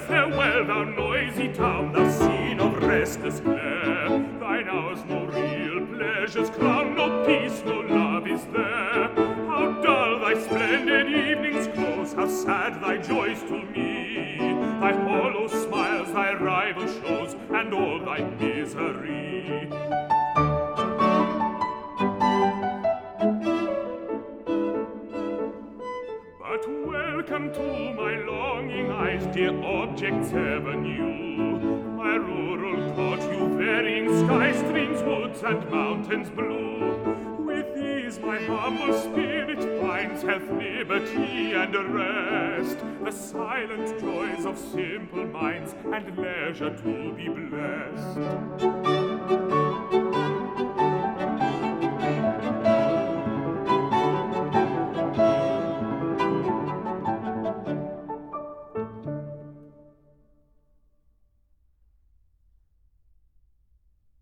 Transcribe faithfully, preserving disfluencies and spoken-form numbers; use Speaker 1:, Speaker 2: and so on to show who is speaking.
Speaker 1: farewell, thou noisy town, thou scene of restless glare. Thine hours no real pleasures crown, no peace, no love is there. How dull thy splendid evenings close, how sad thy joys to me, thy hollow smiles, thy rival shows, and all thy misery. But welcome to my longing eyes, dear objects ever new. My rural court, you varying sky, streams, woods, and mountains blue. With these my humble spirit finds health, liberty, and rest, the silent joys of simple minds, and leisure to be blessed.